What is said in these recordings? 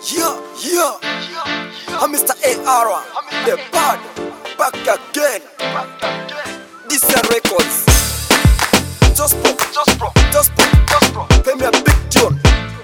Yeah, I'm Mr. A.R. The bad, back again. This is records. Just pro. Pay me a big tune.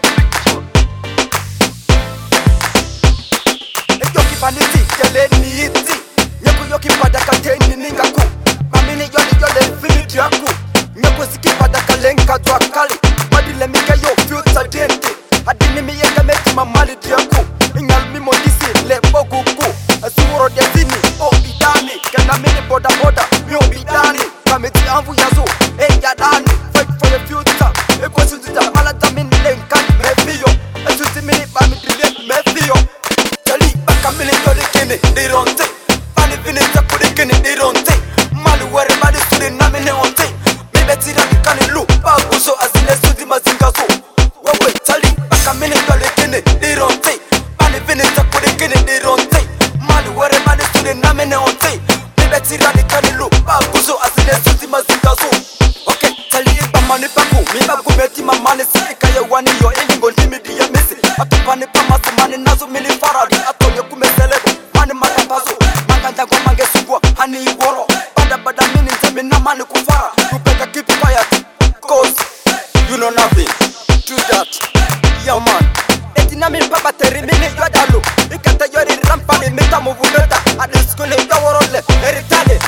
Yoki vanity, yale ni iti. Yoki pada kateni ningaku. Mamini yole infinity yaku. Siki pada kalenga dwa kali. Badile mika yo future dente. Adini mi yeka meti mamali diaku. Inyal mi modisi le boguku. Asuro dezini o bidani. Kana mini boda mi o bidani. Kameti anvu yazo yadani. Fight for the future. Eko suzuta malata mini lenkan mefio. Asuzi mini bami dilek mefio. Jali baka mini yole kene dironte. Bani vini takuri kene dironte. Mali ware badi suri namine onte. Betira nikani lu baguzo azine sudi mazingazo. Wewe tali baka mini yole kene dironte. Bani vini takuri kene dironte. Mali ware badi suri namine onte. Betira nikani lu baguzo azine sudi mazingazo. Okay, tali iba mani bagu. Mi bagu meti mamani sika ya wani yo ilingo limidi ya misi. Atupani pamasi mani nazo mini faradi. Atonye kumeselego mani makampazo. Manganja kwa mange subwa hani iworo. Bada mini nzemi na mani kufara. Keep quiet, cause you know nothing. Do that, yeah man. Etina mi papa teri mini yadalo. Ikata yori rampani mita muvumeta. Adiskule yaworole eritale.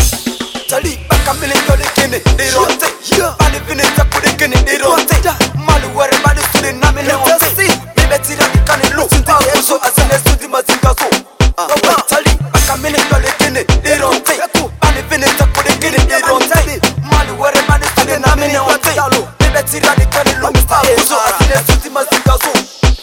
Tali baka mini yoli kene dironte. Bani vini takuri kene dironte. Mali ware bani suri nami ne onte. Bibetira nikani lu baguzo azine sudi mazingazo. Tali baka mini yoli kene dironte. Bani vini takuri kene dironte. Mali ware bani suri nami ne onte. Bibetira nikani lu baguzo azine sudi mazingazo.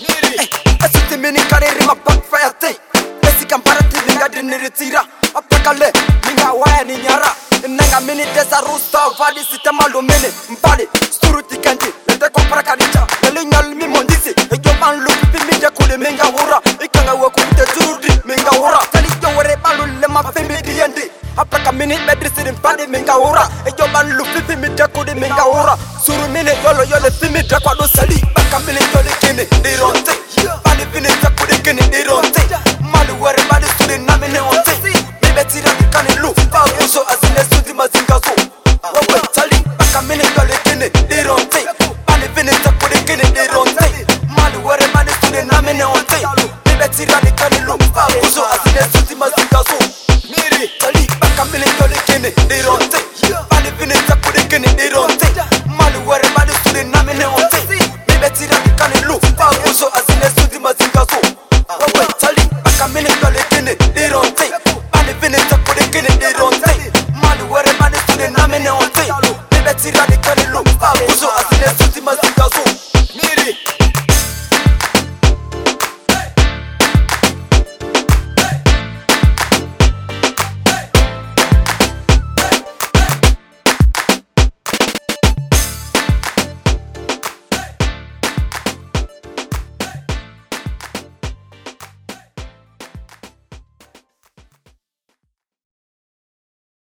Asuti mini kariri ma backfire te. Esi kamparati ningadi niritira. Apakale ninga waya ni nyara. Nenga mini desa rusta vadi sistema lumini. Mpali suruti kanji lete kompara kanicha. Neli nyal mi mondisi. Ejo man lu pipi minja kule minga hura. Ikanga weku mte zurudi minga hura. Tali jo ware balu lema femi diyendi. Apaka mini bedrisi mpali minga hura. Ejo man lu pipi minja kule minga hura. Suru mini yole fimi drakwa do sali. Baka mini yole kene dironte. Bani vini takuri kene dironte. Mali ware badi suri nami ne onte. Bibetira nikani lu baguzo azine sudi mazingazo. Wewe tali baka mini yole kene dironte. Bani vini takuri kene dironte. Mali ware badi suri nami ne onte. Bibetira nikani lu baguzo azine sudi mazingazo. Miri tali baka mini yole kene dironte. Bani vini takuri kene dironte. Mali ware badi suri nami ne onte. Bibetira nikani lu baguzo azine sudi mazingazo. Wewe tali baka mini yole kene dironte. Bani vini takuri kene dironte. Mali ware badi suri nami ne onte. Bibetira nikani lu baguzo